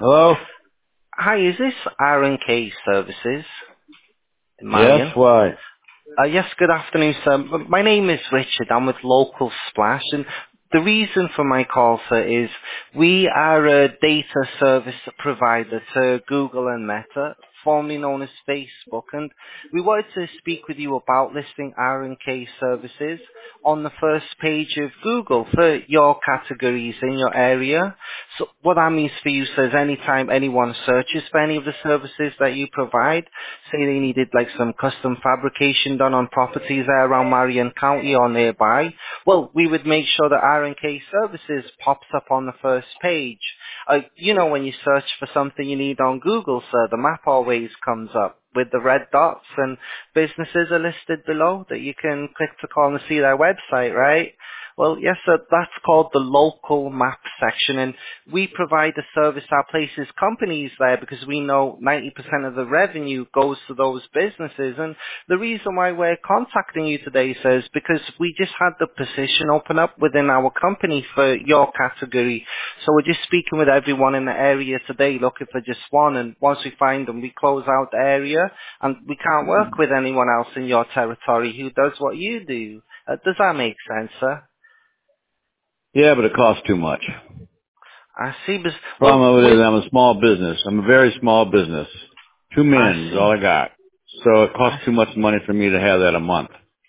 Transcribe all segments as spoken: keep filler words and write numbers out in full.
Hello? Hi, is this R and K Services in Yes, Marion? why? Uh, yes, good afternoon, sir. M- My name is Richard. I'm with Local Splash, and the reason for my call, sir, is we are a data service provider to Google and Meta, formerly known as Facebook, and we wanted to speak with you about listing R and K services on the first page of Google for your categories in your area. So what that means for you, sir, is anytime anyone searches for any of the services that you provide, say they needed like some custom fabrication done on properties there around Marion County or nearby, well, we would make sure that R and K Services pops up on the first page. Uh, you know, when you search for something you need on Google, sir, the map always comes up with the red dots, and businesses are listed below that you can click to call and see their website, right? Well, yes, sir, that's called the local map section, and we provide a service that places companies there because we know ninety percent of the revenue goes to those businesses. And the reason why we're contacting you today, sir, is because we just had the position open up within our company for your category. So we're just speaking with everyone in the area today looking for just one, and once we find them, we close out the area, and we can't work with anyone else in your territory who does what you do. Uh, does that make sense, sir? Yeah, but it costs too much. I see, but well, Problem with it with is I'm a small business. I'm a very small business. Two I men is see, all I got. So it I costs too much money for me to have that a month.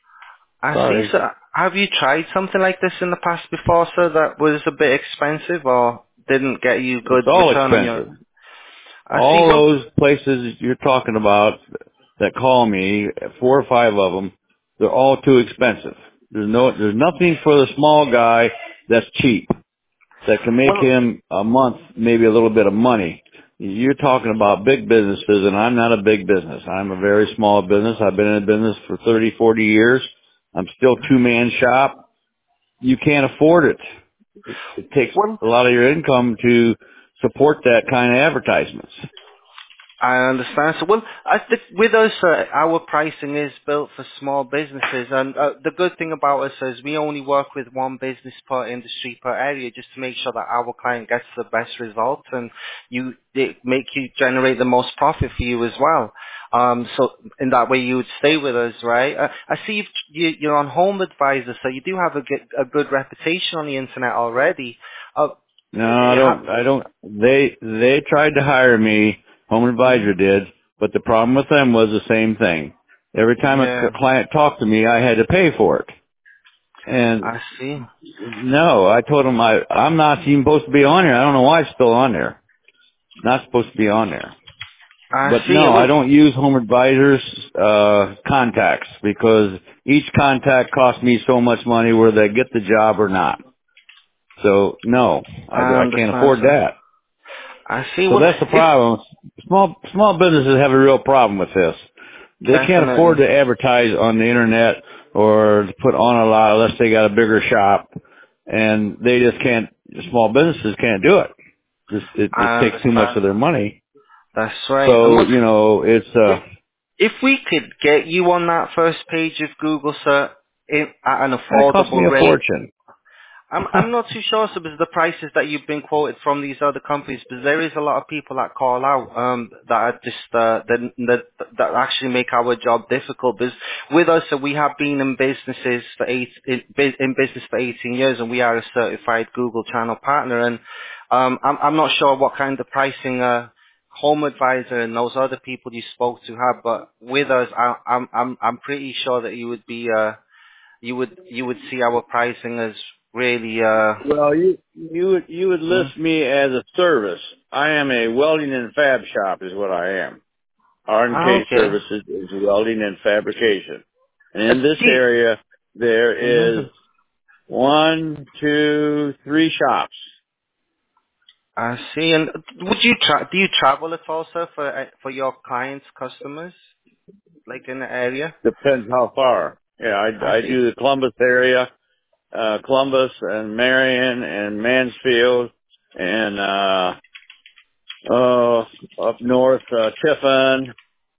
I see, Sorry. sir. Have you tried something like this in the past before, sir, that was a bit expensive or didn't get you It's good all return on your... expensive. I see, All well, those places you're talking about that call me, four or five of them, they're all too expensive. There's no, there's nothing for the small guy that's cheap. That can make well, him a month, maybe a little bit of money. You're talking about big businesses, and I'm not a big business. I'm a very small business. I've been in business for thirty, forty years. I'm still two-man shop. You can't afford it. It, it takes well, a lot of your income to support that kind of advertisements. I understand. So, well, I think with us, uh, our pricing is built for small businesses, and uh, the good thing about us is we only work with one business per industry per area, just to make sure that our client gets the best results, and you it make you generate the most profit for you as well. Um, so in that way, you would stay with us, right? Uh, I see you've, you, you're on Home Advisor, so you do have a good, a good reputation on the internet already. Uh, No, I don't, I don't, they, they tried to hire me, Home Advisor did, but the problem with them was the same thing. Every time a yeah, c- client talked to me, I had to pay for it. And I see. no, I told him I, I'm not even supposed to be on here. I don't know why it's still on there. Not supposed to be on there. I But see. no, I Well, don't use Home Advisor's, uh, contacts because each contact costs me so much money whether they get the job or not. So no, I, I I can't understand, afford sir. that. I see. So Well, that's the if problem. Small small businesses have a real problem with this. They can't afford definitely, to advertise on the internet or to put on a lot unless they got a bigger shop, and they just can't. Small businesses can't do it. Just it just I takes too much understand. of their money. That's right. And So look, you know it's uh if if we could get you on that first page of Google, sir, in, at an that cost me affordable a rate, fortune. I'm I'm not too sure, so because the prices that you've been quoted from these other companies, because there is a lot of people that call out um, that are just uh, that, that that actually make our job difficult. Because with us, so we have been in businesses for eight in, bu- in business for eighteen years, and we are a certified Google Channel partner. And um, I'm I'm not sure what kind of pricing uh, Home Advisor and those other people you spoke to have, but with us, I, I'm I'm I'm pretty sure that you would be. Uh, you would you would see our pricing as really uh Well, you you would you would mm, list me as a service. I am a welding and fab shop, is what I am. R and ah, K okay. Services is welding and fabrication. And Uh, in this see, area, there mhm. is one, two, three shops. I see. And would you tra- do you travel at all, sir, for uh, for your clients, customers, like in the area? Depends how far. Yeah, I I, I see. do the Columbus area, uh, Columbus and Marion and Mansfield and, uh, uh, up north, uh, Tiffin.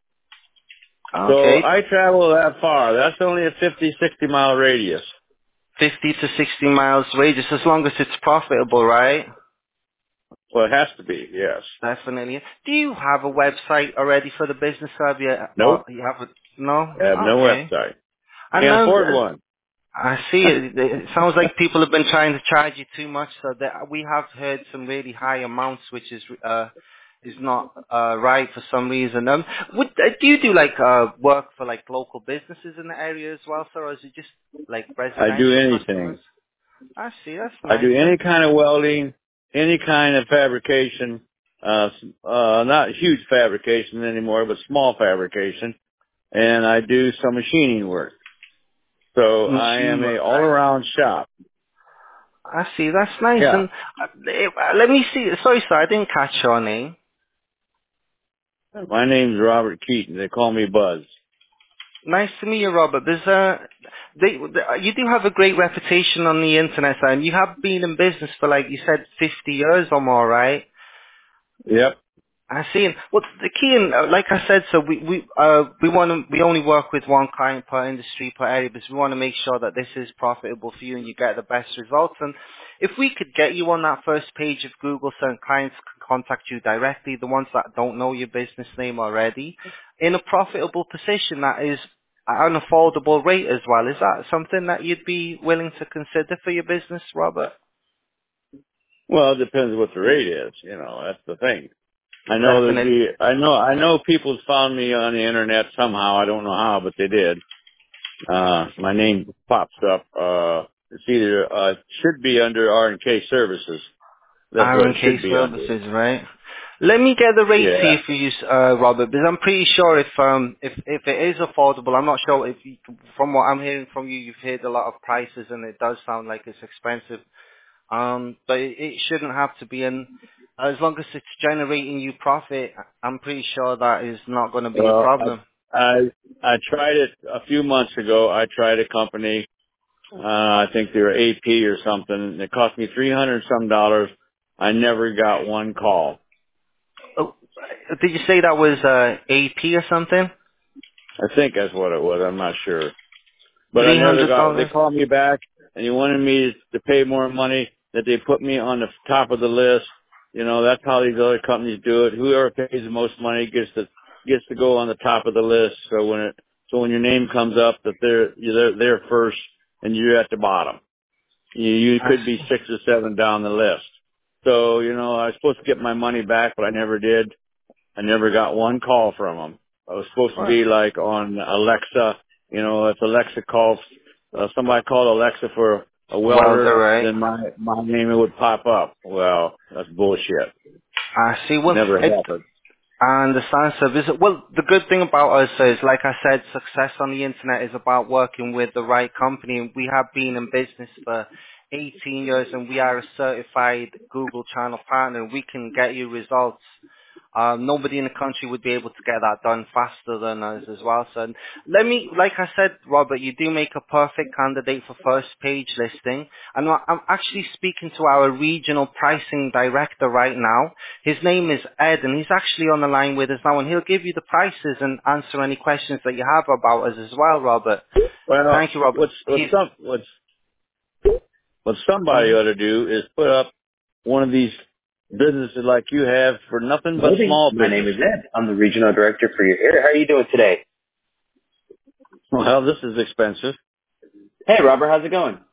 So Okay, I travel that far. That's only a fifty, sixty mile radius. fifty to sixty miles radius, as long as it's profitable, right? Well, it has to be, yes. Definitely. Do you have a website already for the business? Have you? Or Nope. you have a, no? I have no Okay. website. And Can't um, afford one. I see it. It sounds like people have been trying to charge you too much, so that we have heard some really high amounts, which is uh is not uh right for some reason. Um, would uh, do you do like uh work for like local businesses in the area as well, sir, or is it just like I do residential customers? anything. I see. That's I nice. do And any kind of welding, any kind of fabrication, uh, s- uh, not huge fabrication anymore, but small fabrication. And I do some machining work. So I machine am a work, right? all-around shop. I see. That's nice. Yeah. And uh, eh, uh, let me see. Sorry, sir, I didn't catch your name. My name's Robert Keaton. They call me Buzz. Nice to meet you, Robert. There's uh, they, the, you do have a great reputation on the internet, sir, and you have been in business for, like you said, fifty years or more, right? Yep. I see. And well, the key, in, uh, like I said, so we we uh we want to we only work with one client per industry per area because we want to make sure that this is profitable for you and you get the best results. And if we could get you on that first page of Google, so clients can contact you directly, the ones that don't know your business name already, in a profitable position that is at an affordable rate as well. Is that something that you'd be willing to consider for your business, Robert? Well, it depends what the rate is. You know, that's the thing. I know there'd Definitely. be, I know, I know people found me on the internet somehow. I don't know how, but they did. Uh, my name pops up. Uh, it's either, uh, should be under R and K Services. That's R what it and K should be under. Services, right? Let me get the rates Yeah. here for you, uh, Robert, because I'm pretty sure if um if if it is affordable, I'm not sure if you, from what I'm hearing from you, you've heard a lot of prices, and it does sound like it's expensive. Um, but it, it shouldn't have to be, and as long as it's generating you profit, I'm pretty sure that is not going to be a Well, problem. I, I, I tried it a few months ago. I tried a company. Uh, I think they were A P or something. It cost me three hundred some dollars. I never got one call. Oh, did you say that was uh, A P or something? I think that's what it was. I'm not sure. But I Three never hundred got, they dollars. called me back and they wanted me to pay more money, that they put me on the top of the list. You know, that's how these other companies do it. Whoever pays the most money gets to, gets to go on the top of the list. So when it, so when your name comes up that they're, you're there first and you're at the bottom. You, you I could be see. six or seven down the list. So, you know, I was supposed to get my money back, but I never did. I never got one call from them. I was supposed to What? be like on Alexa, you know, if Alexa calls, uh, somebody called Alexa for a welder, Welder, right? then my, my name would pop up. Well, that's bullshit. I see. Well, Never it, happened. I understand, sir. This- Well, the good thing about us is, like I said, success on the internet is about working with the right company. And we have been in business for eighteen years, and we are a certified Google Channel partner. We can get you results. Um, nobody in the country would be able to get that done faster than us as well. So let me, like I said, Robert, you do make a perfect candidate for first page listing. And I- I'm actually speaking to our regional pricing director right now. His name is Ed, and he's actually on the line with us now, and he'll give you the prices and answer any questions that you have about us as well, Robert. Well, Thank you, Robert. what's, what's He's, some, what's, what somebody mhm. ought to do is put up one of these businesses like you have for nothing but Loading. small My name is businesses. Ed. I'm the regional director for your area. How are you doing today? Well, this is expensive. Hey, Robert. How's it going?